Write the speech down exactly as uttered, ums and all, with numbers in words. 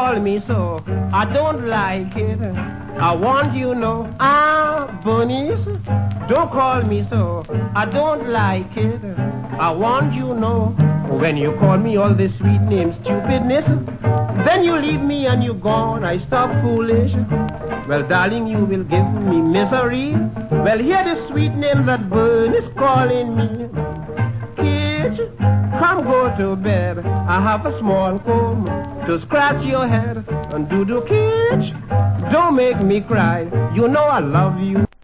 call me so, I don't like it. I want you know, ah, Bernice, don't call me so, I don't like it. I want you know, when you call me all this sweet name stupidness, then you leave me and you gone, I stop foolish. Well, darling, you will give me misery. Well, hear the sweet name that Bernice calling me. Kids, come go to bed. I have a small comb to scratch your head and do the kids. Don't make me cry. You know I love you.